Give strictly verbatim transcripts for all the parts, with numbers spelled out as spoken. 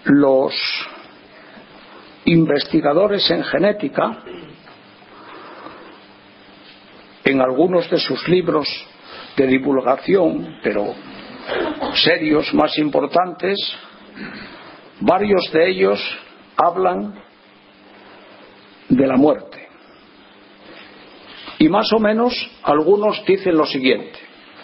los investigadores en genética, en algunos de sus libros de divulgación, pero serios, más importantes, varios de ellos hablan de la muerte. Y más o menos algunos dicen lo siguiente,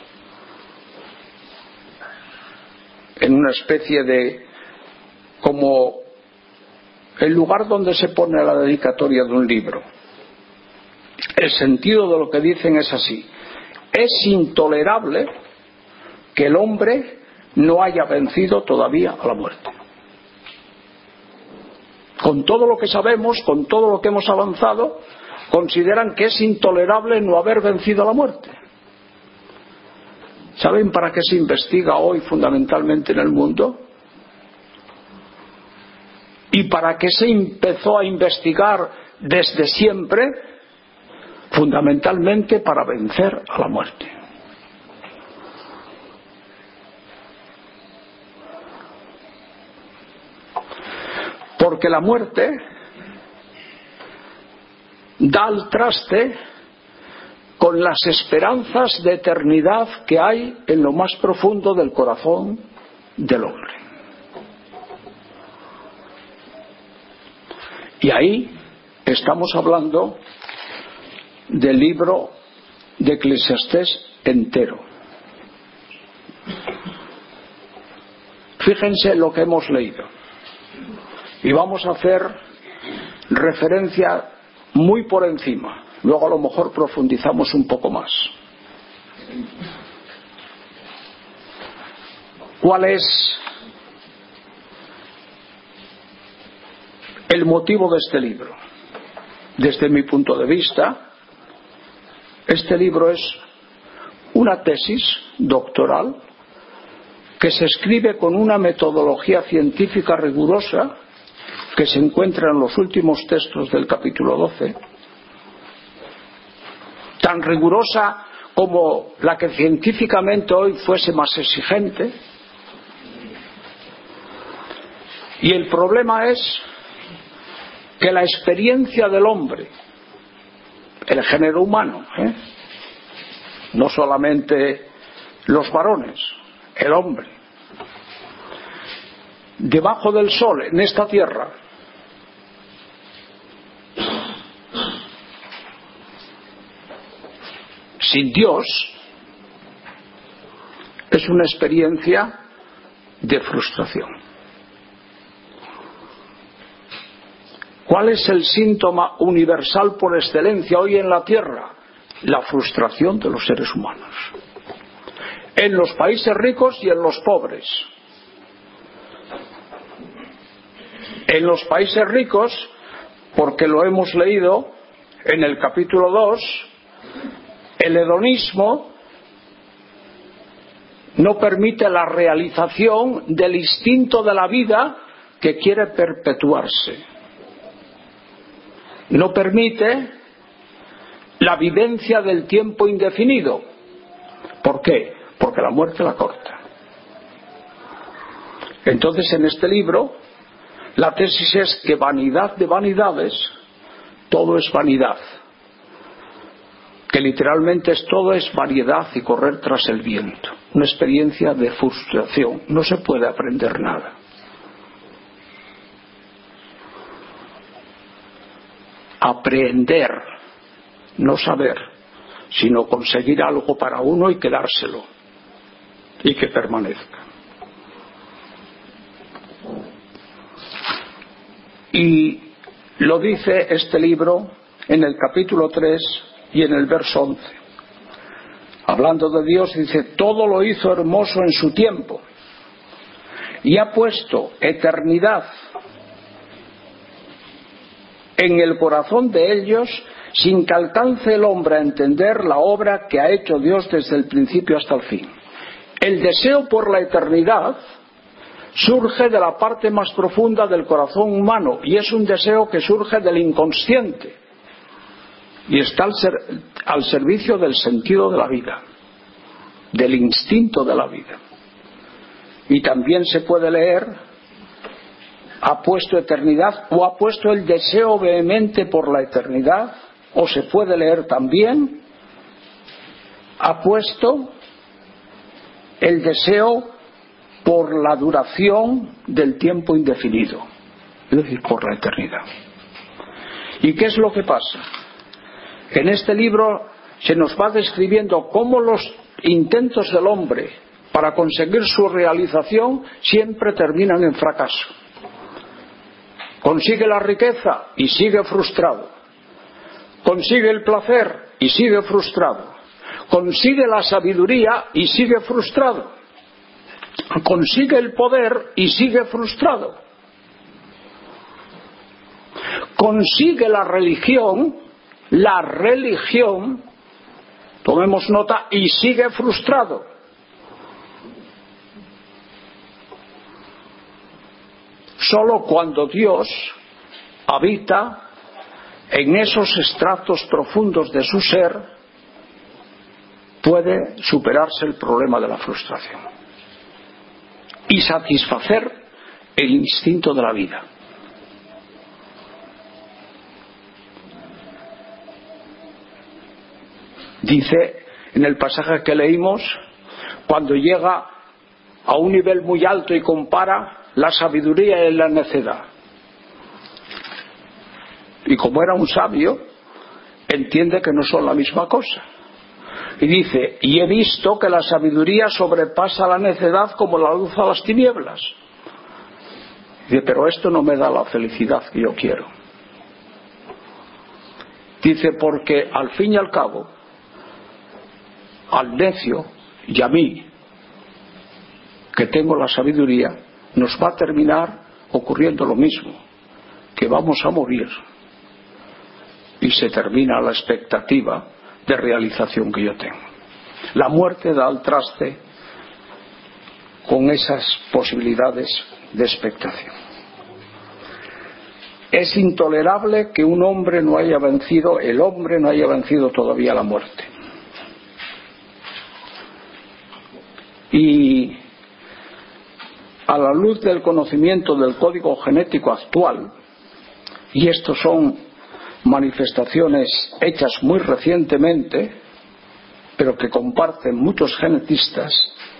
en una especie de, como el lugar donde se pone la dedicatoria de un libro. El sentido de lo que dicen es así: es intolerable que el hombre no haya vencido todavía a la muerte. Con todo lo que sabemos, con todo lo que hemos avanzado, consideran que es intolerable no haber vencido a la muerte. ¿Saben para qué se investiga hoy fundamentalmente en el mundo? ¿Y para qué se empezó a investigar desde siempre? Fundamentalmente para vencer a la muerte. Porque la muerte da al traste con las esperanzas de eternidad que hay en lo más profundo del corazón del hombre. Y ahí estamos hablando del libro de Eclesiastés entero. Fíjense lo que hemos leído. Y vamos a hacer referencia muy por encima. Luego a lo mejor profundizamos un poco más. ¿Cuál es el motivo de este libro? Desde mi punto de vista, este libro es una tesis doctoral que se escribe con una metodología científica rigurosa que se encuentra en los últimos textos del capítulo doce, tan rigurosa como la que científicamente hoy fuese más exigente. Y el problema es que la experiencia del hombre, el género humano, ¿eh? no solamente los varones, el hombre, debajo del sol, en esta tierra, sin Dios, es una experiencia de frustración. ¿Cuál es el síntoma universal por excelencia hoy en la tierra? La frustración de los seres humanos, en los países ricos y en los pobres. En los países ricos, porque lo hemos leído en el capítulo dos, el hedonismo no permite la realización del instinto de la vida que quiere perpetuarse. No permite la vivencia del tiempo indefinido. ¿Por qué? Porque la muerte la corta. Entonces, en este libro, la tesis es que vanidad de vanidades, todo es vanidad. Que literalmente es todo es variedad y correr tras el viento. Una experiencia de frustración. No se puede aprender nada. Aprender, no saber, sino conseguir algo para uno y quedárselo. Y que permanezca. Y lo dice este libro en el capítulo tres y en el verso once. Hablando de Dios, dice: todo lo hizo hermoso en su tiempo y ha puesto eternidad en el corazón de ellos, sin que alcance el hombre a entender la obra que ha hecho Dios desde el principio hasta el fin. El deseo por la eternidad surge de la parte más profunda del corazón humano, y es un deseo que surge del inconsciente y está al, ser, al servicio del sentido de la vida, del instinto de la vida. Y también se puede leer ha puesto eternidad o ha puesto el deseo vehemente por la eternidad, o se puede leer también, ha puesto el deseo por la duración del tiempo indefinido, es decir, por la eternidad. ¿Y qué es lo que pasa? En este libro se nos va describiendo cómo los intentos del hombre para conseguir su realización siempre terminan en fracaso. Consigue la riqueza y sigue frustrado. Consigue el placer y sigue frustrado. Consigue la sabiduría y sigue frustrado. Consigue el poder y sigue frustrado. Consigue la religión, la religión, tomemos nota, y sigue frustrado. Solo cuando Dios habita en esos estratos profundos de su ser puede superarse el problema de la frustración y satisfacer el instinto de la vida. Dice en el pasaje que leímos, cuando llega a un nivel muy alto y compara la sabiduría y la necedad. Y como era un sabio, entiende que no son la misma cosa. Y dice, y he visto que la sabiduría sobrepasa la necedad como la luz a las tinieblas. Dice, pero esto no me da la felicidad que yo quiero. Dice, porque al fin y al cabo, al necio y a mí, que tengo la sabiduría, nos va a terminar ocurriendo lo mismo, que vamos a morir y se termina la expectativa de realización que yo tengo. La muerte da al traste con esas posibilidades de expectación. Es intolerable que un hombre no haya vencido, el hombre no haya vencido todavía la muerte. Y a la luz del conocimiento del código genético actual, y estos son manifestaciones hechas muy recientemente, pero que comparten muchos genetistas,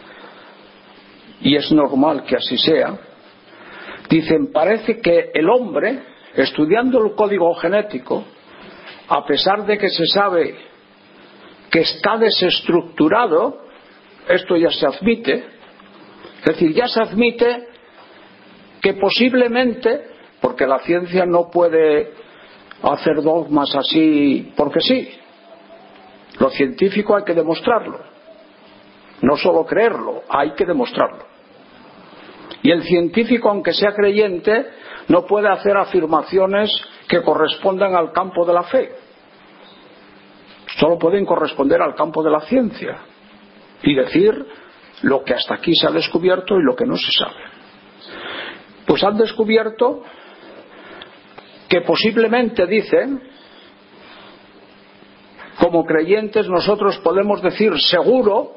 y es normal que así sea, dicen, parece que el hombre, estudiando el código genético, a pesar de que se sabe que está desestructurado, esto ya se admite, es decir, ya se admite que posiblemente, porque la ciencia no puede hacer dogmas así porque sí, lo científico hay que demostrarlo, no solo creerlo, hay que demostrarlo. Y el científico, aunque sea creyente, no puede hacer afirmaciones que correspondan al campo de la fe, solo pueden corresponder al campo de la ciencia y decir lo que hasta aquí se ha descubierto y lo que no se sabe. Pues han descubierto que posiblemente, dicen, como creyentes nosotros podemos decir seguro,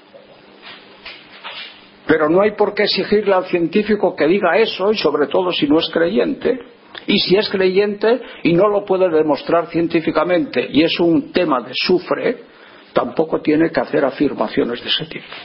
pero no hay por qué exigirle al científico que diga eso, y sobre todo si no es creyente, y si es creyente y no lo puede demostrar científicamente y es un tema de sufre, tampoco tiene que hacer afirmaciones de ese tipo.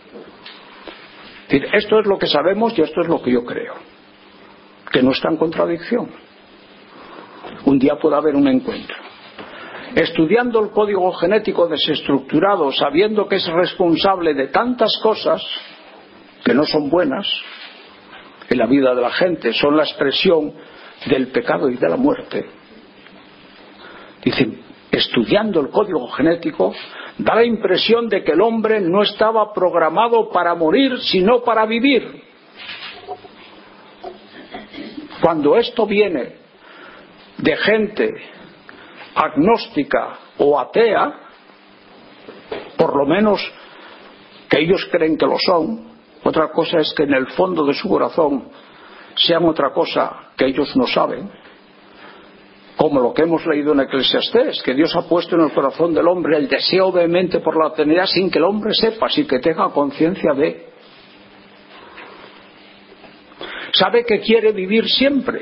Es decir, esto es lo que sabemos y esto es lo que yo creo, que no está en contradicción. Un día puede haber un encuentro. Estudiando el código genético desestructurado, sabiendo que es responsable de tantas cosas que no son buenas en la vida de la gente, son la expresión del pecado y de la muerte. Dicen, estudiando el código genético, da la impresión de que el hombre no estaba programado para morir, sino para vivir. Cuando esto viene de gente agnóstica o atea, por lo menos que ellos creen que lo son, otra cosa es que en el fondo de su corazón sean otra cosa que ellos no saben, como lo que hemos leído en Eclesiastés, que Dios ha puesto en el corazón del hombre el deseo vehemente por la eternidad sin que el hombre sepa, sin que tenga conciencia de. sabe que quiere vivir siempre,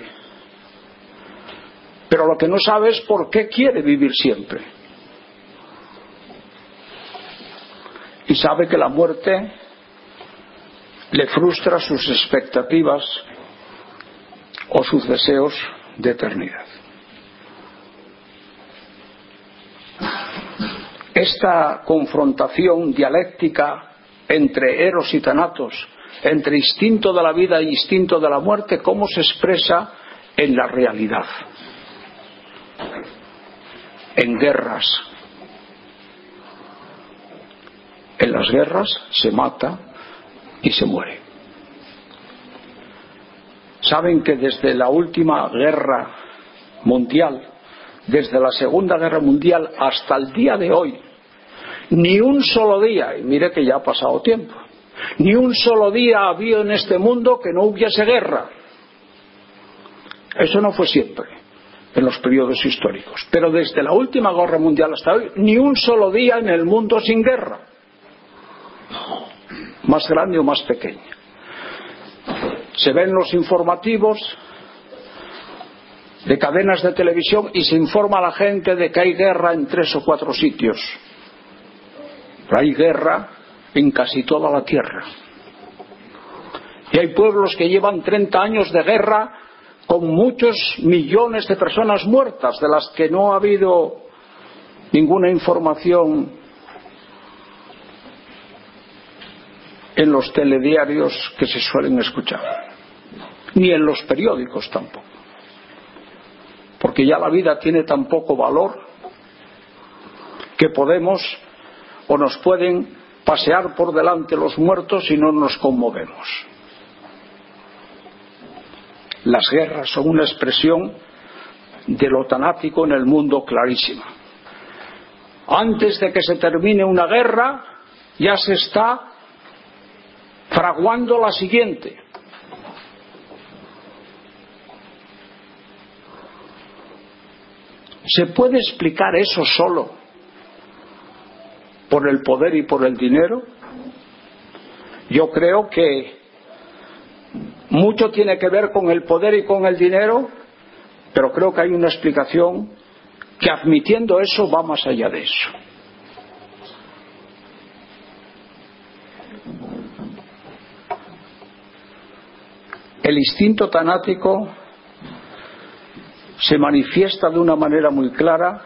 pero lo que no sabe es por qué quiere vivir siempre. Y sabe que la muerte le frustra sus expectativas o sus deseos de eternidad. Esta confrontación dialéctica entre eros y thanatos, entre instinto de la vida e instinto de la muerte, ¿cómo se expresa en la realidad? En guerras. En las guerras se mata y se muere. Saben que desde la última guerra mundial, desde la Segunda Guerra Mundial hasta el día de hoy, ni un solo día, y mire que ya ha pasado tiempo, ni un solo día ha habido en este mundo que no hubiese guerra. Eso no fue siempre en los periodos históricos, pero desde la última guerra mundial hasta hoy, ni un solo día en el mundo sin guerra, más grande o más pequeña. Se ven los informativos de cadenas de televisión y se informa a la gente de que hay guerra en tres o cuatro sitios. Pero hay guerra en casi toda la tierra. Y hay pueblos que llevan treinta años de guerra con muchos millones de personas muertas, de las que no ha habido ninguna información en los telediarios que se suelen escuchar, ni en los periódicos tampoco, porque ya la vida tiene tan poco valor que podemos o nos pueden pasear por delante los muertos y no nos conmovemos. Las guerras son una expresión de lo tanático en el mundo clarísima. Antes de que se termine una guerra ya se está fraguando la siguiente. ¿Se puede explicar eso solo por el poder y por el dinero? Yo creo que mucho tiene que ver con el poder y con el dinero, pero creo que hay una explicación que, admitiendo eso, va más allá de eso. El instinto tanático se manifiesta de una manera muy clara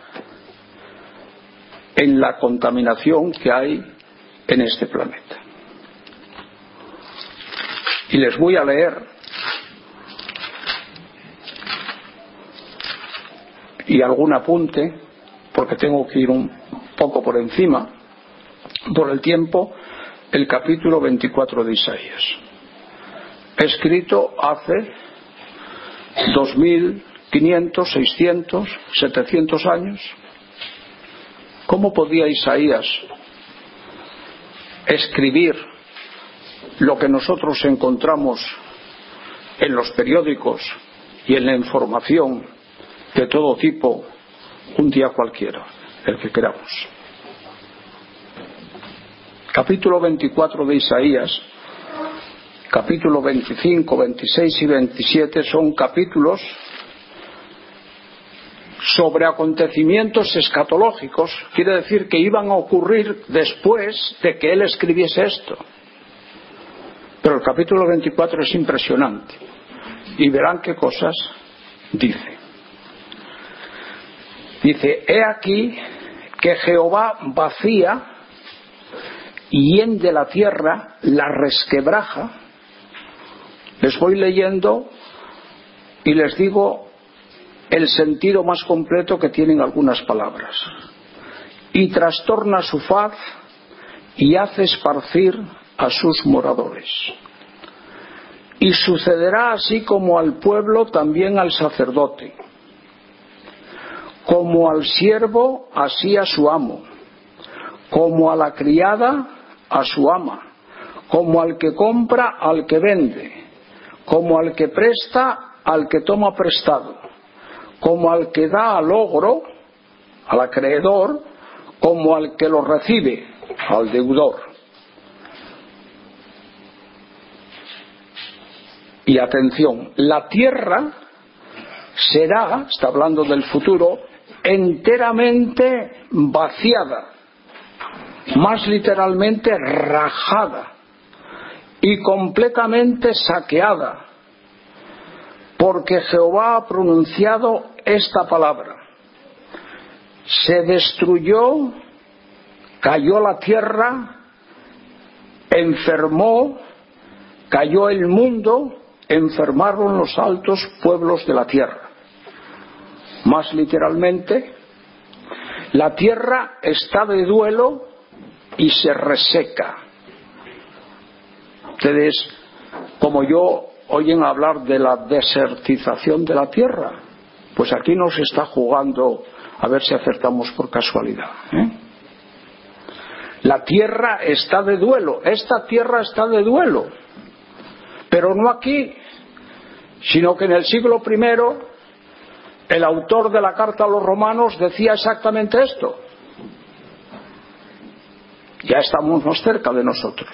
en la contaminación que hay en este planeta. Y les voy a leer y algún apunte, porque tengo que ir un poco por encima, por el tiempo, el capítulo veinticuatro de Isaías, escrito hace dos mil quinientos, seiscientos, setecientos años. ¿Cómo podía Isaías escribir lo que nosotros encontramos en los periódicos y en la información de todo tipo un día cualquiera, el que queramos? Capítulo veinticuatro de Isaías, capítulo veinticinco, veintiséis y veintisiete son capítulos sobre acontecimientos escatológicos. Quiere decir que iban a ocurrir después de que él escribiese esto. Pero el capítulo veinticuatro es impresionante y verán qué cosas dice. Dice: he aquí que Jehová vacía y hiende la tierra, la resquebraja. Les voy leyendo y les digo el sentido más completo que tienen algunas palabras. Y trastorna su faz y hace esparcir a sus moradores. Y sucederá así como al pueblo, también al sacerdote. Como al siervo, así a su amo. Como a la criada, a su ama. Como al que compra, al que vende. Como al que presta, al que toma prestado. Como al que da al ogro, al acreedor, como al que lo recibe, al deudor. Y atención, la tierra será, está hablando del futuro, enteramente vaciada, más literalmente rajada y completamente saqueada, porque Jehová ha pronunciado esta palabra. Se destruyó, cayó la tierra, enfermó, cayó el mundo, enfermaron los altos pueblos de la tierra. Más literalmente, la tierra está de duelo y se reseca. Ustedes, como yo, oyen hablar de la desertización de la tierra. Pues aquí nos está jugando a ver si acertamos por casualidad, ¿eh? La tierra está de duelo, esta tierra está de duelo, pero no aquí, sino que en el siglo primero el autor de la carta a los romanos decía exactamente esto. Ya estamos más cerca de nosotros.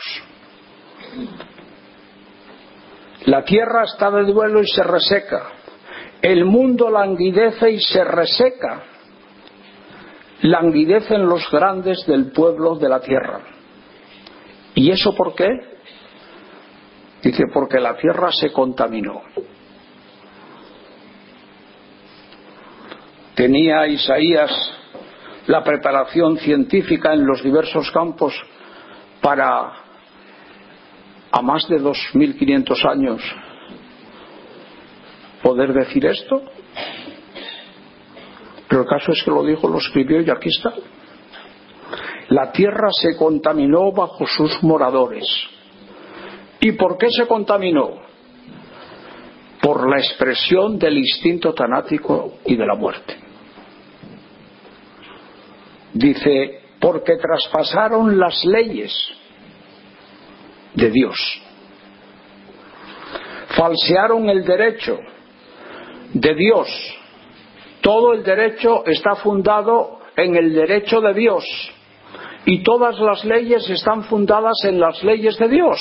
La tierra está de duelo y se reseca. El mundo languidece y se reseca. Languidecen los grandes del pueblo de la tierra. ¿Y eso por qué? Dice, porque la tierra se contaminó. Tenía Isaías la preparación científica en los diversos campos para, a más de dos mil quinientos años, poder decir esto. Pero el caso es que lo dijo, lo escribió y aquí está. La tierra se contaminó bajo sus moradores. ¿Y por qué se contaminó? Por la expresión del instinto tanático y de la muerte. Dice, porque traspasaron las leyes de Dios, falsearon el derecho de Dios. Todo el derecho está fundado en el derecho de Dios y todas las leyes están fundadas en las leyes de Dios.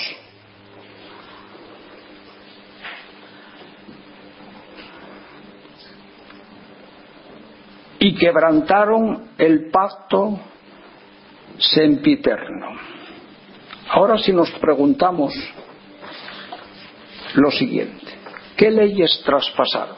Y quebrantaron el pacto sempiterno. Ahora si nos preguntamos lo siguiente, ¿qué leyes traspasaron?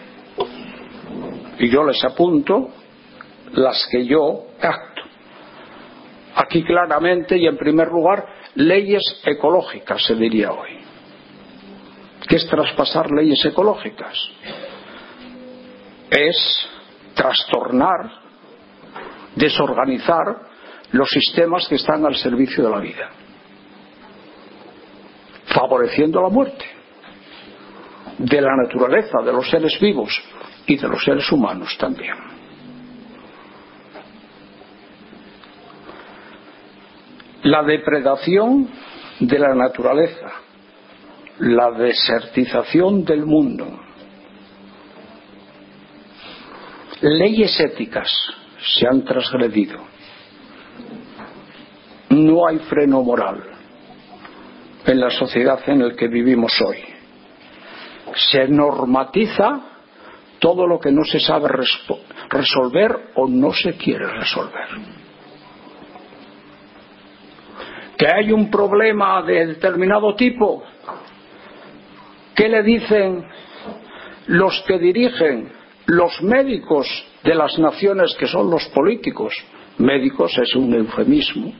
Y yo les apunto las que yo capto. Aquí claramente y en primer lugar, leyes ecológicas se diría hoy. ¿Qué es traspasar leyes ecológicas? Es trastornar, desorganizar los sistemas que están al servicio de la vida, favoreciendo la muerte de la naturaleza, de los seres vivos y de los seres humanos también. La depredación de la naturaleza, la desertización del mundo, leyes éticas se han transgredido. No hay freno moral en la sociedad en la que vivimos hoy. Se normatiza todo lo que no se sabe resolver o no se quiere resolver. Que hay un problema de determinado tipo, ¿qué le dicen los que dirigen, los médicos de las naciones, que son los políticos? Médicos es un eufemismo.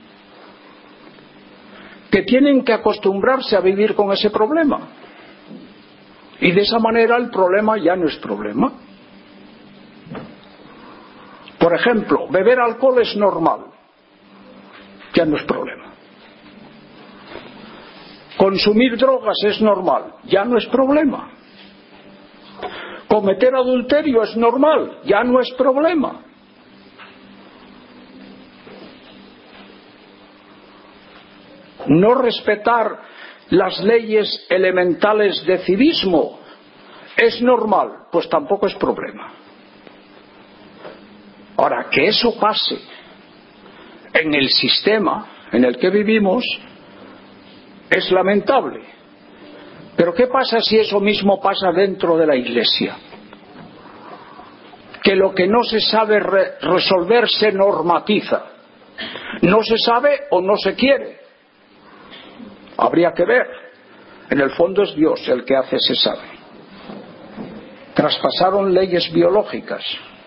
Que tienen que acostumbrarse a vivir con ese problema. Y de esa manera el problema ya no es problema. Por ejemplo, beber alcohol es normal. Ya no es problema. Consumir drogas es normal. Ya no es problema. Cometer adulterio es normal, ya no es problema. No respetar las leyes elementales de civismo es normal, pues tampoco es problema. Ahora, que eso pase en el sistema en el que vivimos es lamentable, Pero ¿qué pasa si eso mismo pasa dentro de la Iglesia? Que lo que no se sabe re- resolver se normatiza. No se sabe o no se quiere. Habría que ver. En el fondo es Dios el que hace se sabe. Traspasaron leyes biológicas.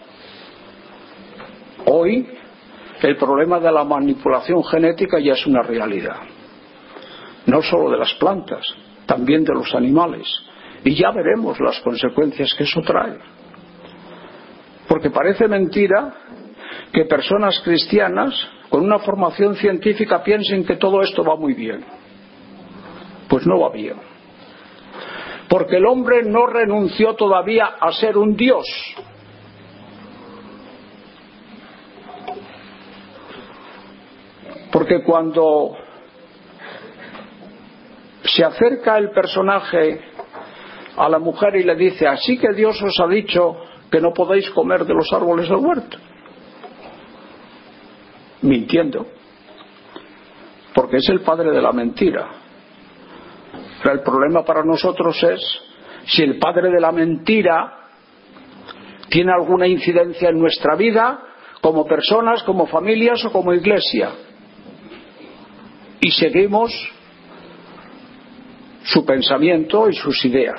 Hoy el problema de la manipulación genética ya es una realidad. No solo de las plantas, también de los animales. Y ya veremos las consecuencias que eso trae. Porque parece mentira que personas cristianas con una formación científica piensen que todo esto va muy bien. Pues no va bien. Porque el hombre no renunció todavía a ser un Dios. Porque cuando se acerca el personaje a la mujer y le dice, así que Dios os ha dicho que no podéis comer de los árboles del huerto. Mintiendo. Porque es el padre de la mentira. Pero el problema para nosotros es si el padre de la mentira tiene alguna incidencia en nuestra vida, como personas, como familias o como iglesia. Y seguimos su pensamiento y sus ideas.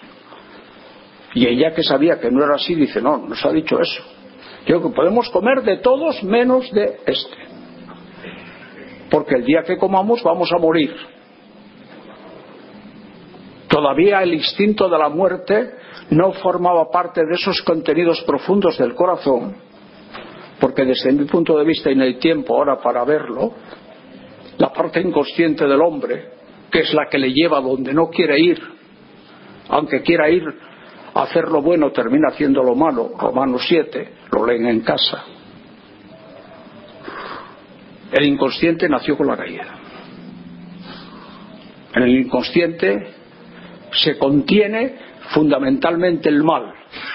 Y ella, que sabía que no era así, dice, no, nos ha dicho eso. Yo que podemos comer de todos menos de este. Porque el día que comamos vamos a morir. Todavía el instinto de la muerte no formaba parte de esos contenidos profundos del corazón, porque desde mi punto de vista, y no hay tiempo ahora para verlo, la parte inconsciente del hombre, que es la que le lleva donde no quiere ir, aunque quiera ir a hacer lo bueno, termina haciendo lo malo. Romanos siete, lo leen en casa. El inconsciente nació con la caída. En el inconsciente se contiene fundamentalmente el mal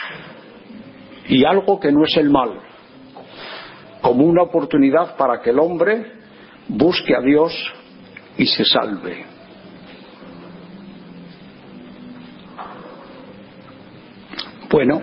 y algo que no es el mal, como una oportunidad para que el hombre busque a Dios y se salve. Bueno,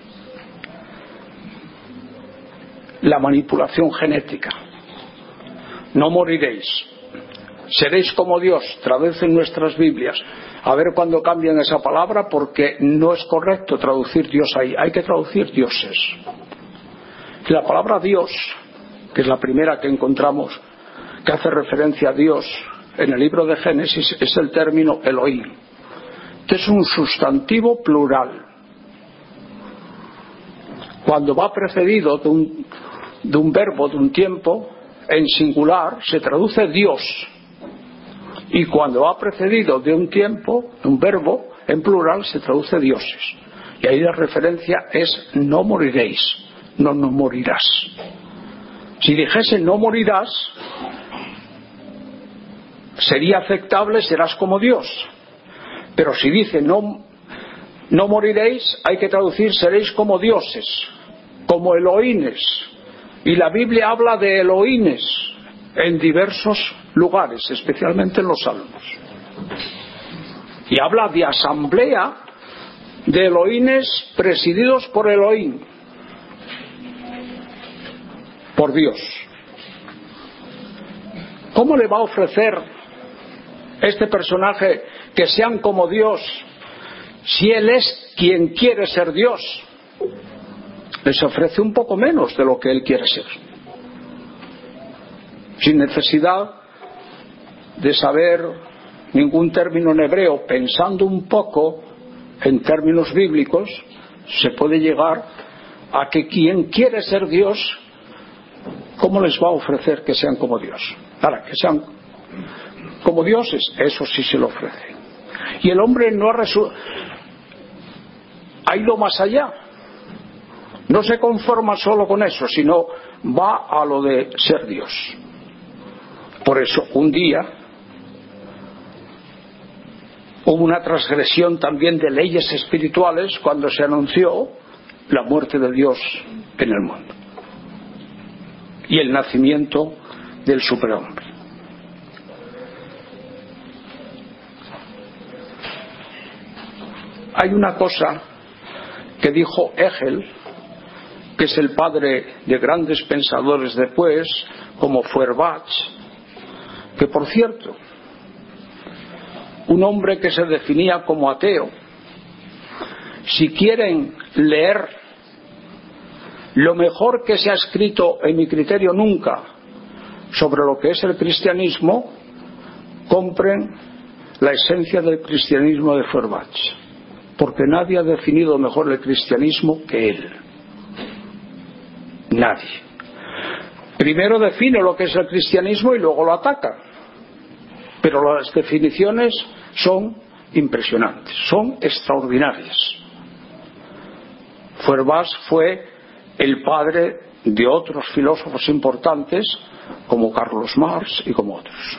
la manipulación genética. No moriréis. Seréis como Dios. Traducen nuestras Biblias. A ver cuándo cambian esa palabra, porque no es correcto traducir Dios ahí. Hay que traducir dioses. La palabra Dios, que es la primera que encontramos que hace referencia a Dios en el libro de Génesis, es el término Elohim, que es un sustantivo plural. Cuando va precedido de un, de un verbo, de un tiempo, en singular, se traduce Dios. Y cuando va precedido de un tiempo, de un verbo, en plural, se traduce dioses. Y ahí la referencia es no moriréis, no, no morirás. Si dijese no morirás, sería aceptable, serás como Dios. Pero si dice no, no moriréis, hay que traducir seréis como dioses, como Elohines. Y la Biblia habla de Elohines en diversos lugares, especialmente en los Salmos. Y habla de asamblea de Elohines presididos por Elohim, por Dios. ¿Cómo le va a ofrecer este personaje que sean como Dios si él es quien quiere ser Dios? Les ofrece un poco menos de lo que él quiere ser, sin necesidad de saber ningún término en hebreo. Pensando un poco en términos bíblicos, se puede llegar a que quien quiere ser Dios, ¿cómo les va a ofrecer que sean como Dios? Para que sean como dioses, eso sí se lo ofrece. Y el hombre no ha, resu- ha ido más allá. No se conforma solo con eso, sino va a lo de ser Dios. Por eso, un día hubo una transgresión también de leyes espirituales cuando se anunció la muerte de Dios en el mundo y el nacimiento del superhombre. Hay una cosa que dijo Hegel, que es el padre de grandes pensadores después, como Feuerbach, que por cierto, un hombre que se definía como ateo, si quieren leer lo mejor que se ha escrito, en mi criterio nunca, sobre lo que es el cristianismo, compren La esencia del cristianismo de Feuerbach, porque nadie ha definido mejor el cristianismo que él. Nadie. Primero define lo que es el cristianismo y luego lo ataca, pero las definiciones son impresionantes, son extraordinarias. Feuerbach fue el padre de otros filósofos importantes como Carlos Marx y como otros.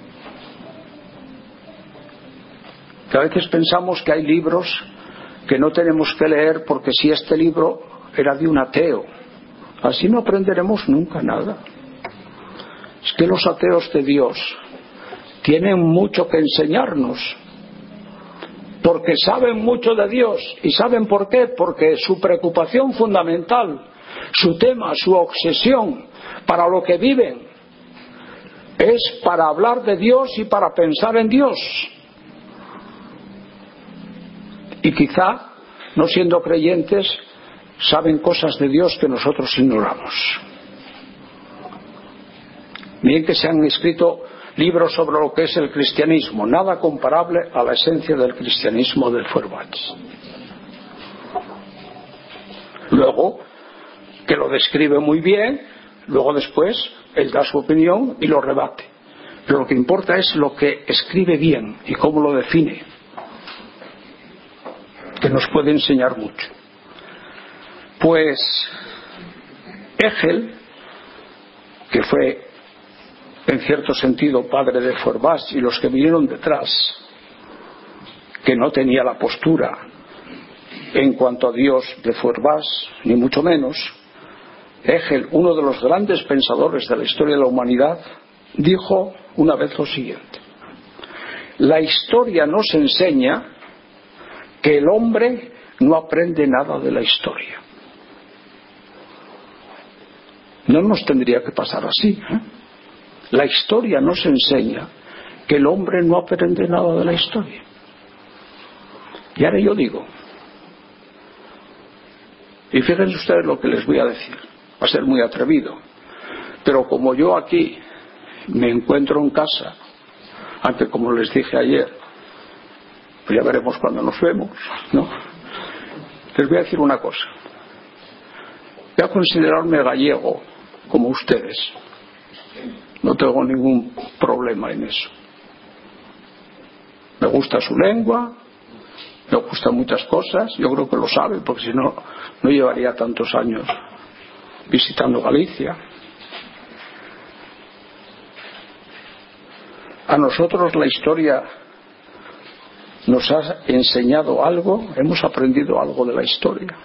Que a veces pensamos que hay libros que no tenemos que leer porque si este libro era de un ateo, así no aprenderemos nunca nada. Es que los ateos de Dios tienen mucho que enseñarnos, porque saben mucho de Dios. ¿Y saben por qué? Porque su preocupación fundamental, su tema, su obsesión para lo que viven es para hablar de Dios y para pensar en Dios. Y quizá, no siendo creyentes, saben cosas de Dios que nosotros ignoramos. Bien que se han escrito libros sobre lo que es el cristianismo, nada comparable a la esencia del cristianismo del Feuerbach. Luego, que lo describe muy bien, luego después él da su opinión y lo rebate. Pero lo que importa es lo que escribe bien y cómo lo define, que nos puede enseñar mucho. Pues Hegel, que fue en cierto sentido padre de Feuerbach y los que vinieron detrás, que no tenía la postura en cuanto a Dios de Feuerbach, ni mucho menos, Hegel, uno de los grandes pensadores de la historia de la humanidad, dijo una vez lo siguiente: la historia nos enseña que el hombre no aprende nada de la historia. No nos tendría que pasar así, ¿eh? La historia nos enseña que el hombre no aprende nada de la historia. Y ahora yo digo, y fíjense ustedes lo que les voy a decir, va a ser muy atrevido, pero como yo aquí me encuentro en casa, aunque como les dije ayer, pues ya veremos cuando nos vemos, ¿no? Les voy a decir una cosa. Voy a considerarme gallego como ustedes. No tengo ningún problema en eso. Me gusta su lengua, me gustan muchas cosas, yo creo que lo saben, porque si no, no llevaría tantos años visitando Galicia. A nosotros la historia nos ha enseñado algo, hemos aprendido algo de la historia.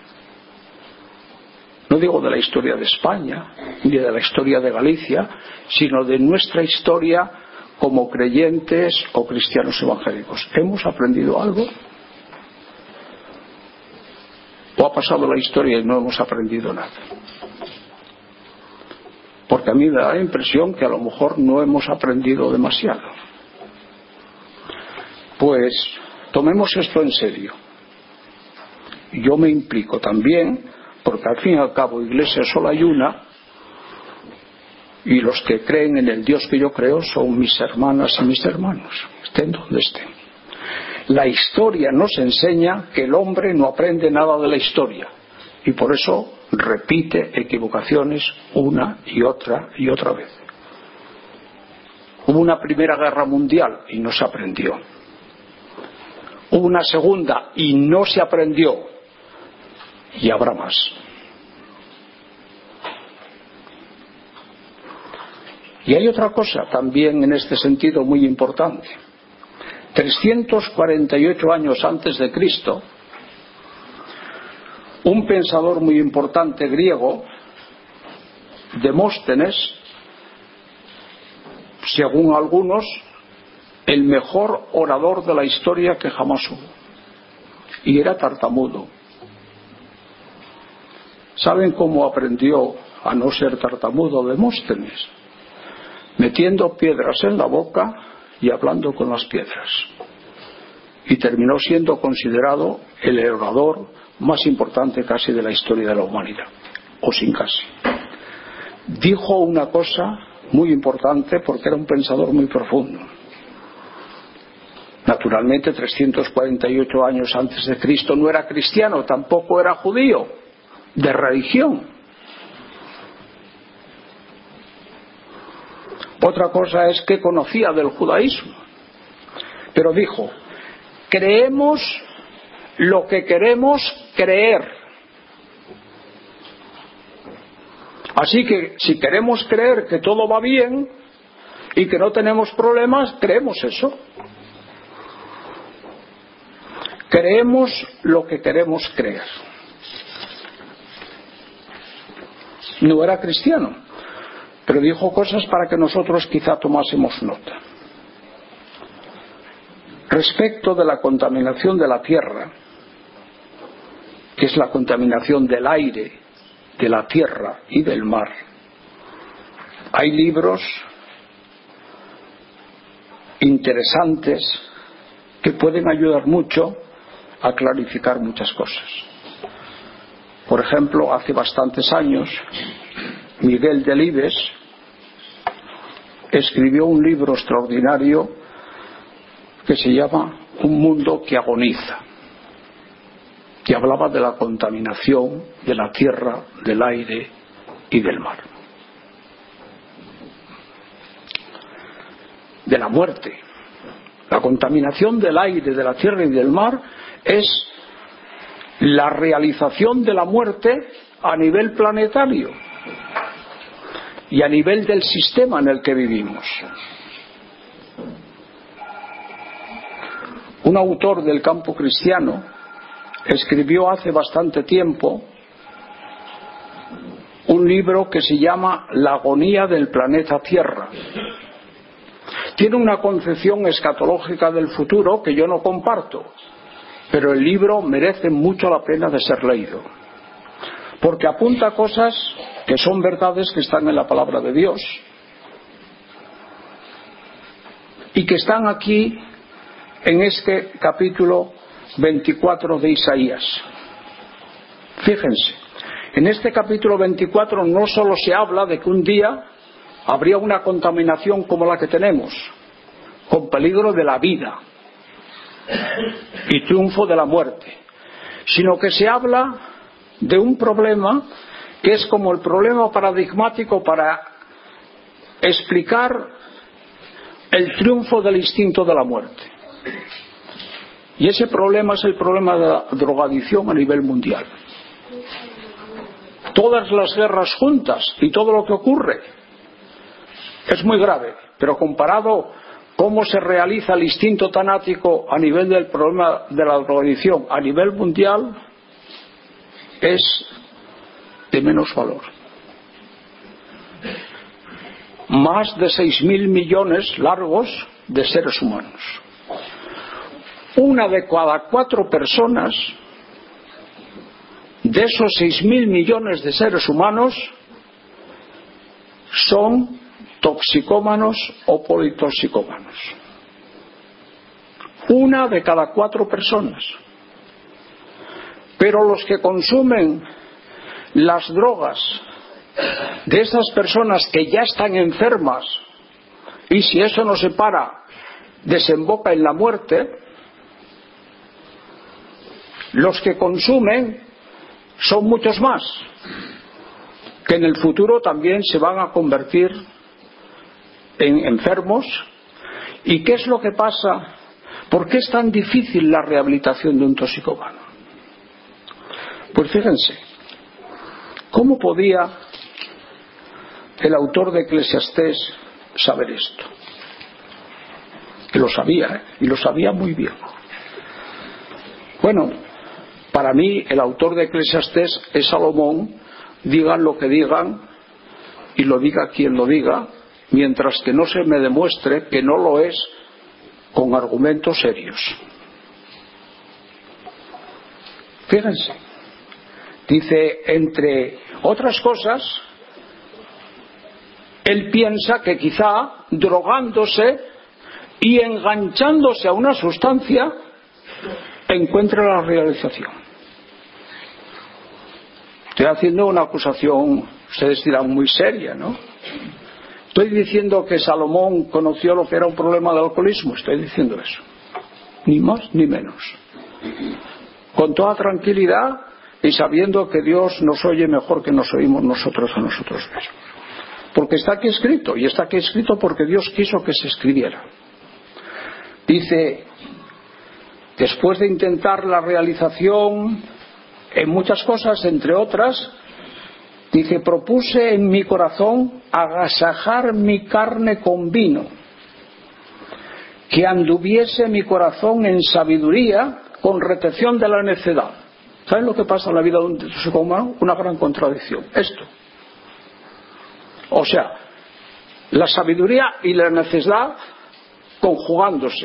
No digo de la historia de España, ni de la historia de Galicia, sino de nuestra historia como creyentes o cristianos evangélicos. ¿Hemos aprendido algo? ¿O ha pasado la historia y no hemos aprendido nada? Porque a mí me da la impresión que a lo mejor no hemos aprendido demasiado. Pues tomemos esto en serio. Yo me implico también, porque al fin y al cabo iglesia solo hay una, y los que creen en el Dios que yo creo son mis hermanas y mis hermanos, estén donde estén. La historia nos enseña que el hombre no aprende nada de la historia, y por eso repite equivocaciones una y otra y otra vez. Hubo una primera guerra mundial y no se aprendió. Hubo una segunda y no se aprendió. Y habrá más. Y hay otra cosa también en este sentido muy importante. trescientos cuarenta y ocho años antes de Cristo, un pensador muy importante griego, Demóstenes, según algunos, el mejor orador de la historia que jamás hubo. y era tartamudo. ¿Saben cómo aprendió a no ser tartamudo Demóstenes? Metiendo piedras en la boca y hablando con las piedras. Y terminó siendo considerado el orador más importante casi de la historia de la humanidad, o sin casi. Dijo una cosa muy importante porque era un pensador muy profundo. Naturalmente, trescientos cuarenta y ocho años antes de Cristo no era cristiano, tampoco era judío, de religión. Otra cosa es que conocía del judaísmo, pero dijo: creemos lo que queremos creer. Así que si queremos creer que todo va bien y que no tenemos problemas, creemos eso. Creemos lo que queremos creer. No era cristiano, pero dijo cosas para que nosotros quizá tomásemos nota. Respecto de la contaminación de la tierra, que es la contaminación del aire, de la tierra y del mar, hay libros interesantes que pueden ayudar mucho a clarificar muchas cosas. Por ejemplo, hace bastantes años, Miguel Delibes escribió un libro extraordinario que se llama Un mundo que agoniza, que hablaba de la contaminación de la tierra, del aire y del mar, de la muerte. La contaminación del aire, de la tierra y del mar es la realización de la muerte a nivel planetario y a nivel del sistema en el que vivimos. Un autor del campo cristiano escribió hace bastante tiempo un libro que se llama La agonía del planeta Tierra. Tiene una concepción escatológica del futuro que yo no comparto, pero el libro merece mucho la pena de ser leído, porque apunta cosas que son verdades que están en la palabra de Dios y que están aquí en este capítulo veinticuatro de Isaías. Fíjense, en este capítulo veinticuatro no solo se habla de que un día habría una contaminación como la que tenemos, con peligro de la vida y triunfo de la muerte, sino que se habla de un problema que es como el problema paradigmático para explicar el triunfo del instinto de la muerte. Y ese problema es el problema de la drogadicción a nivel mundial. Todas las guerras juntas y todo lo que ocurre es muy grave, pero comparado cómo se realiza el instinto tanático a nivel del problema de la drogadicción a nivel mundial, es de menos valor. Más de seis mil millones largos de seres humanos. Una de cada cuatro personas de esos seis mil millones de seres humanos son toxicómanos o politoxicómanos. Una de cada cuatro personas. Pero los que consumen las drogas de esas personas que ya están enfermas, y si eso no se para, desemboca en la muerte, los que consumen son muchos más, que en el futuro también se van a convertir en enfermos. ¿Y qué es lo que pasa? ¿Por qué es tan difícil la rehabilitación de un toxicómano? Pues fíjense, ¿cómo podía el autor de Eclesiastés saber esto? Que lo sabía, ¿eh? Y lo sabía muy bien. Bueno, para mí el autor de Eclesiastés es Salomón, digan lo que digan y lo diga quien lo diga, mientras que no se me demuestre que no lo es con argumentos serios. Fíjense, dice, entre otras cosas, él piensa que quizá drogándose y enganchándose a una sustancia encuentra la realización. Estoy haciendo una acusación, ustedes dirán, muy seria, ¿no? Estoy diciendo que Salomón conoció lo que era un problema de alcoholismo, estoy diciendo eso, ni más ni menos, con toda tranquilidad y sabiendo que Dios nos oye mejor que nos oímos nosotros a nosotros mismos, porque está aquí escrito, y está aquí escrito porque Dios quiso que se escribiera. Dice, después de intentar la realización en muchas cosas, entre otras, dice, propuse en mi corazón agasajar mi carne con vino, que anduviese mi corazón en sabiduría con retención de la necedad. ¿Saben lo que pasa en la vida de un ser humano? Una gran contradicción. Esto. O sea, la sabiduría y la necedad conjugándose.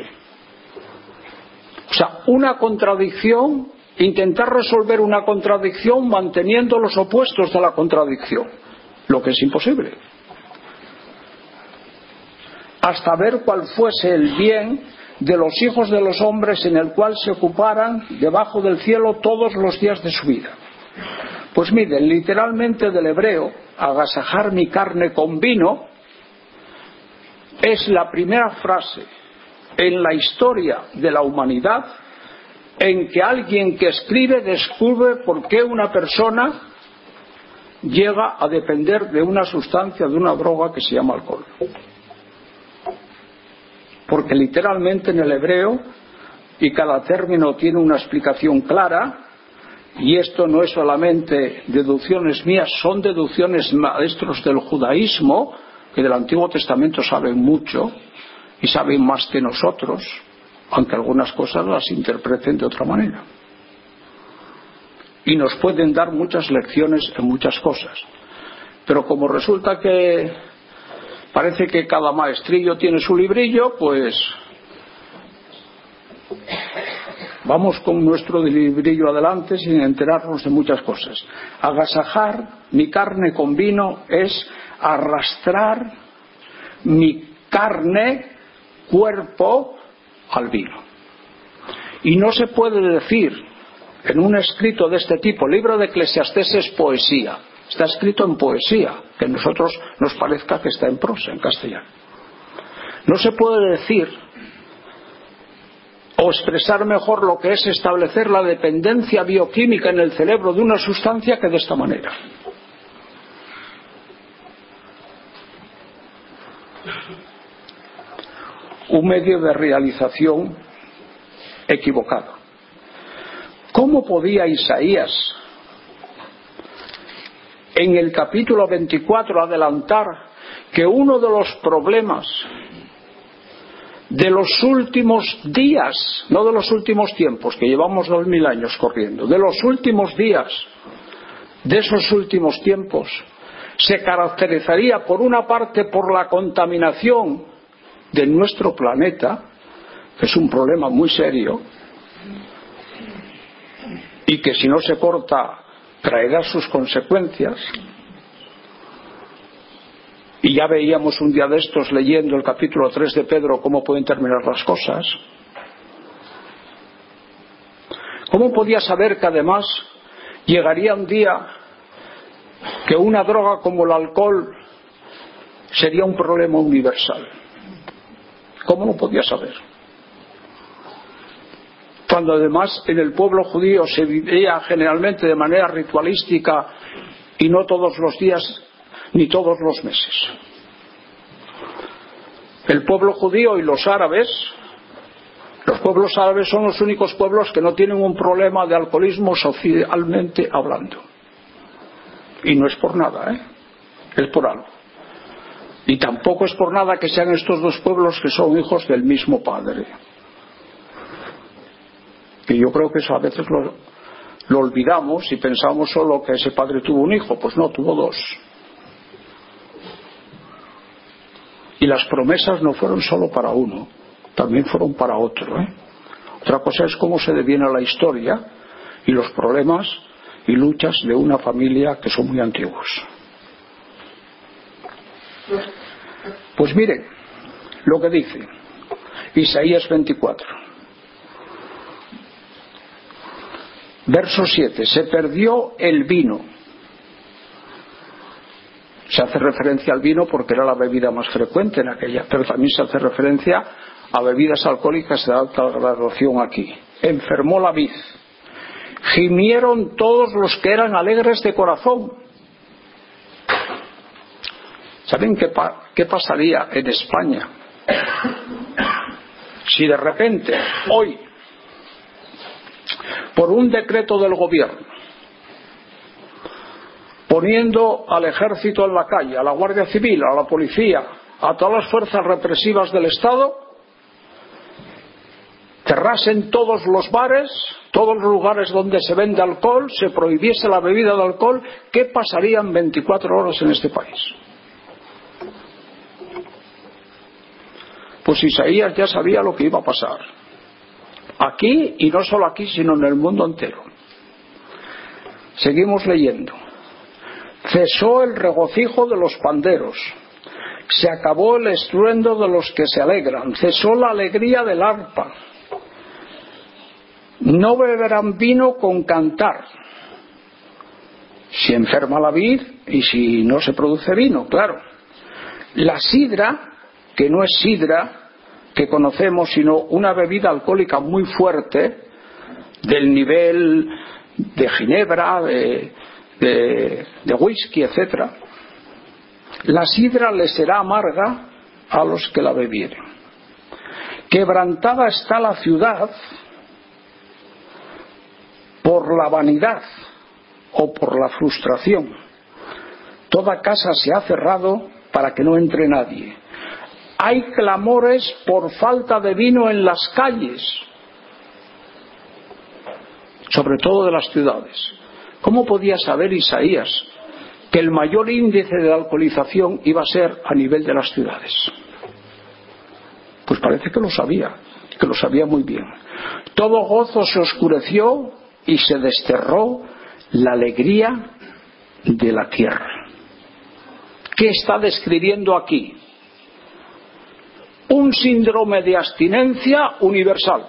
O sea, una contradicción, intentar resolver una contradicción manteniendo los opuestos de la contradicción, lo que es imposible. Hasta ver cuál fuese el bien de los hijos de los hombres en el cual se ocuparan debajo del cielo todos los días de su vida. Pues miren, literalmente del hebreo, agasajar mi carne con vino, es la primera frase en la historia de la humanidad en que alguien que escribe descubre por qué una persona llega a depender de una sustancia, de una droga que se llama alcohol. Porque literalmente en el hebreo, y cada término tiene una explicación clara, y esto no es solamente deducciones mías, son deducciones maestros del judaísmo, que del Antiguo Testamento saben mucho, y saben más que nosotros, aunque algunas cosas las interpreten de otra manera. Y nos pueden dar muchas lecciones en muchas cosas. Pero como resulta que parece que cada maestrillo tiene su librillo, pues vamos con nuestro librillo adelante sin enterarnos de muchas cosas. Agasajar mi carne con vino es arrastrar mi carne, cuerpo, al vino. Y no se puede decir en un escrito de este tipo, el libro de Eclesiastés es poesía, está escrito en poesía, que a nosotros nos parezca que está en prosa, en castellano. No se puede decir o expresar mejor lo que es establecer la dependencia bioquímica en el cerebro de una sustancia que de esta manera. Un medio de realización equivocado. ¿Cómo podía Isaías en el capítulo veinticuatro adelantar que uno de los problemas de los últimos días, no de los últimos tiempos, que llevamos dos mil años corriendo, de los últimos días, de esos últimos tiempos, se caracterizaría por una parte por la contaminación de nuestro planeta, que es un problema muy serio y que si no se corta traerá sus consecuencias? Y ya veíamos un día de estos leyendo el capítulo tres de Pedro cómo pueden terminar las cosas. ¿Cómo podía saber que además llegaría un día que una droga como el alcohol sería un problema universal? ¿Cómo lo podía saber? Cuando además en el pueblo judío se vivía generalmente de manera ritualística y no todos los días ni todos los meses. El pueblo judío y los árabes, los pueblos árabes son los únicos pueblos que no tienen un problema de alcoholismo socialmente hablando. Y no es por nada, ¿eh? Es por algo. Y tampoco es por nada que sean estos dos pueblos que son hijos del mismo padre. Y yo creo que eso a veces lo, lo olvidamos y pensamos solo que ese padre tuvo un hijo. Pues no, tuvo dos. Y las promesas no fueron solo para uno, también fueron para otro, ¿eh? Otra cosa es cómo se deviene la historia y los problemas y luchas de una familia que son muy antiguos. Pues miren lo que dice Isaías veinticuatro, verso siete: se perdió el vino. Se hace referencia al vino porque era la bebida más frecuente en aquella, pero también se hace referencia a bebidas alcohólicas de alta graduación aquí. Enfermó la vid, gimieron todos los que eran alegres de corazón. ¿Saben qué, pa- qué pasaría en España si de repente hoy, por un decreto del gobierno, poniendo al ejército en la calle, a la Guardia Civil, a la policía, a todas las fuerzas represivas del Estado, cerrasen todos los bares, todos los lugares donde se vende alcohol, se prohibiese la bebida de alcohol? ¿Qué pasaría en veinticuatro horas en este país? Pues Isaías ya sabía lo que iba a pasar, aquí, y no solo aquí, sino en el mundo entero. Seguimos leyendo. Cesó el regocijo de los panderos, se acabó el estruendo de los que se alegran, cesó la alegría del arpa. No beberán vino con cantar. Si enferma la vid y si no se produce vino, claro. La sidra, que no es sidra que conocemos, sino una bebida alcohólica muy fuerte, del nivel de ginebra, de, de, de whisky, etcétera. La sidra le será amarga a los que la bebieren. Quebrantada está la ciudad por la vanidad o por la frustración. Toda casa se ha cerrado para que no entre nadie. Hay clamores por falta de vino en las calles, sobre todo de las ciudades. ¿Cómo podía saber Isaías que el mayor índice de alcoholización iba a ser a nivel de las ciudades? Pues parece que lo sabía, que lo sabía muy bien. Todo gozo se oscureció y se desterró la alegría de la tierra. ¿Qué está describiendo aquí? Un síndrome de abstinencia universal.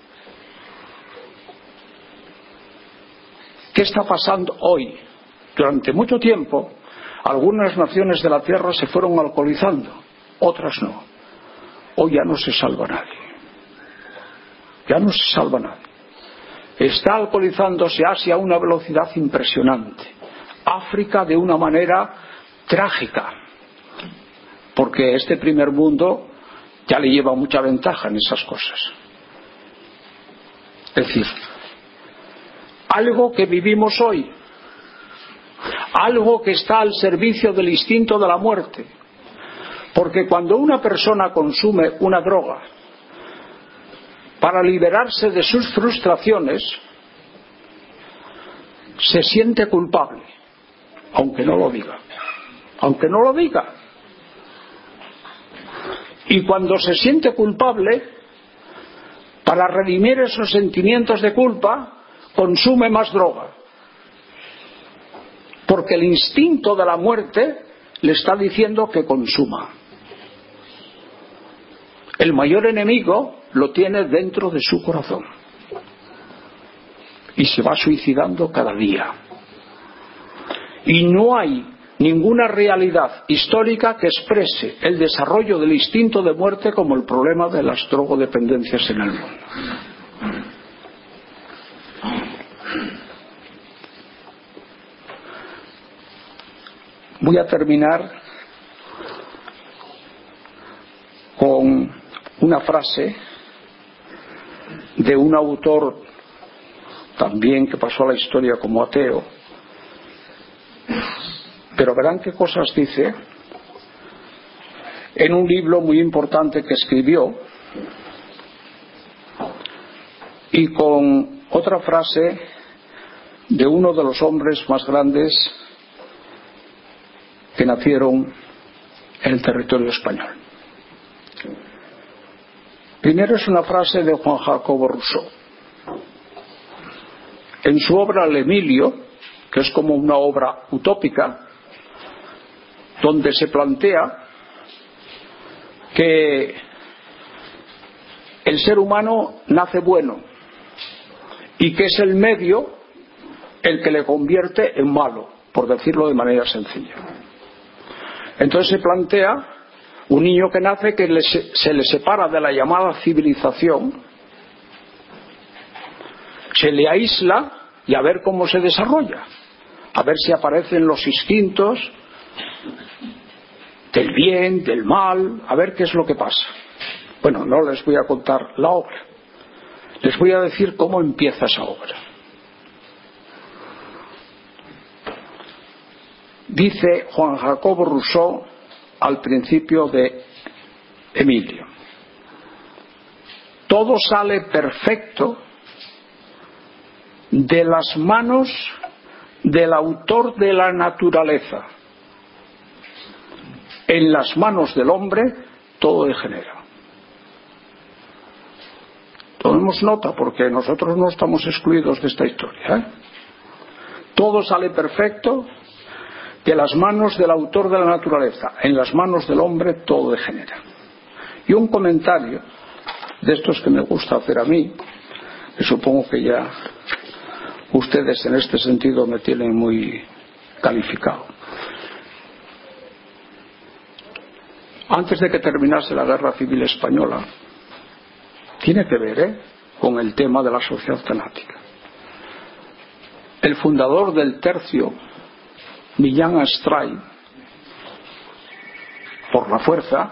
¿Qué está pasando hoy? Durante mucho tiempo, algunas naciones de la tierra se fueron alcoholizando, otras no. Hoy ya no se salva nadie. Ya no se salva nadie. Está alcoholizándose Asia a una velocidad impresionante. África de una manera trágica, porque este primer mundo ya le lleva mucha ventaja en esas cosas. Es decir, algo que vivimos hoy, algo que está al servicio del instinto de la muerte, porque cuando una persona consume una droga para liberarse de sus frustraciones, se siente culpable, aunque no lo diga, aunque no lo diga. Y cuando se siente culpable, para redimir esos sentimientos de culpa, consume más droga. Porque el instinto de la muerte le está diciendo que consuma. El mayor enemigo lo tiene dentro de su corazón. Y se va suicidando cada día. Y no hay ninguna realidad histórica que exprese el desarrollo del instinto de muerte como el problema de las drogodependencias en el mundo. Voy a terminar con una frase de un autor también que pasó a la historia como ateo, pero verán qué cosas dice en un libro muy importante que escribió, y con otra frase de uno de los hombres más grandes que nacieron en el territorio español. Primero es una frase de Juan Jacobo Rousseau. en su obra El Emilio, que es como una obra utópica, donde se plantea que el ser humano nace bueno y que es el medio el que le convierte en malo, por decirlo de manera sencilla. Entonces se plantea un niño que nace que le, se le separa de la llamada civilización, se le aísla y a ver cómo se desarrolla, a ver si aparecen los instintos del bien, del mal, a ver qué es lo que pasa. Bueno, no les voy a contar la obra, les voy a decir cómo empieza esa obra. Dice Juan Jacobo Rousseau al principio de Emilio: todo sale perfecto de las manos del autor de la naturaleza. En las manos del hombre todo degenera. Tomemos nota, porque nosotros no estamos excluidos de esta historia, ¿eh? Todo sale perfecto de las manos del autor de la naturaleza. En las manos del hombre todo degenera. Y un comentario de estos que me gusta hacer a mí, que supongo que ya ustedes en este sentido me tienen muy calificado. Antes de que terminase la Guerra Civil Española, tiene que ver ¿eh? con el tema de la sociedad tenática. El fundador del tercio, Millán Astray, por la fuerza,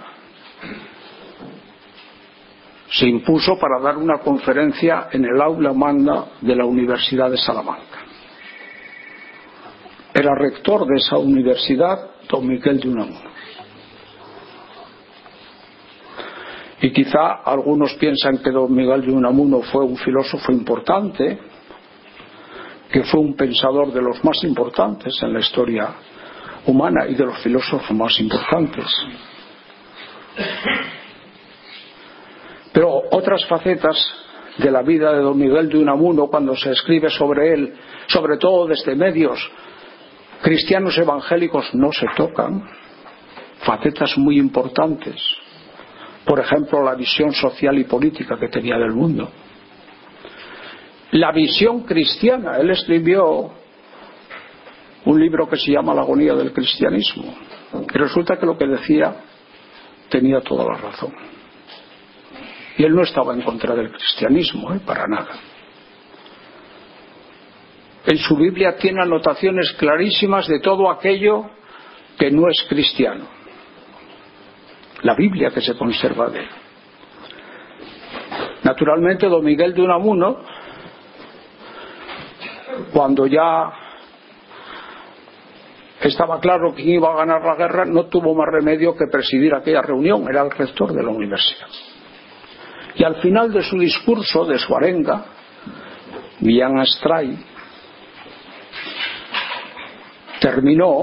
se impuso para dar una conferencia en el aula magna de la Universidad de Salamanca. Era rector de esa universidad don Miguel de Unamuno. Y quizá algunos piensan que don Miguel de Unamuno fue un filósofo importante, que fue un pensador de los más importantes en la historia humana y de los filósofos más importantes. Pero otras facetas de la vida de don Miguel de Unamuno, cuando se escribe sobre él, sobre todo desde medios cristianos evangélicos, no se tocan. Facetas muy importantes. Por ejemplo, la visión social y política que tenía del mundo. La visión cristiana. Él escribió un libro que se llama La agonía del cristianismo. Y resulta que lo que decía tenía toda la razón. Y él no estaba en contra del cristianismo, ¿eh? Para nada. En su Biblia tiene anotaciones clarísimas de todo aquello que no es cristiano. La Biblia que se conserva de él. Naturalmente, don Miguel de Unamuno, cuando ya estaba claro quién iba a ganar la guerra, no tuvo más remedio que presidir aquella reunión. Era el rector de la universidad. Y al final de su discurso, de su arenga, Millán Astray terminó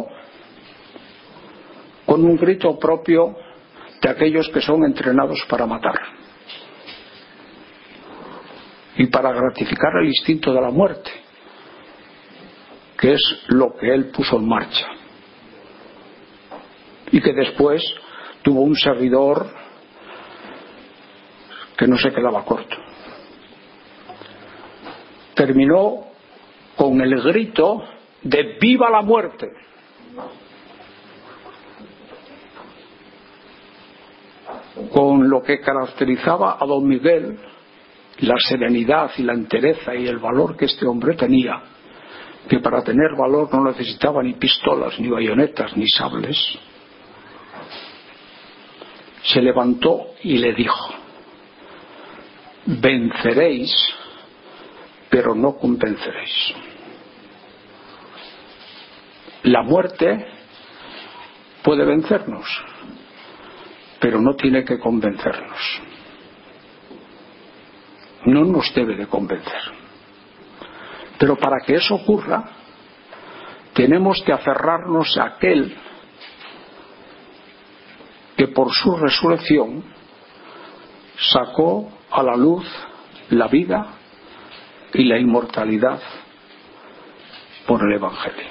con un grito propio de aquellos que son entrenados para matar y para gratificar el instinto de la muerte, que es lo que él puso en marcha y que después tuvo un servidor que no se quedaba corto. Terminó con el grito de ¡viva la muerte! Con lo que caracterizaba a don Miguel, la serenidad y la entereza y el valor que este hombre tenía, que para tener valor no necesitaba ni pistolas, ni bayonetas, ni sables. Se levantó y le dijo: venceréis, pero no convenceréis. La muerte puede vencernos, pero no tiene que convencernos. No nos debe de convencer. Pero para que eso ocurra, tenemos que aferrarnos a aquel que por su resurrección sacó a la luz la vida y la inmortalidad por el Evangelio.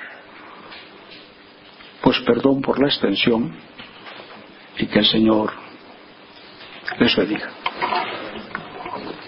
Pues perdón por la extensión y que el Señor les bendiga.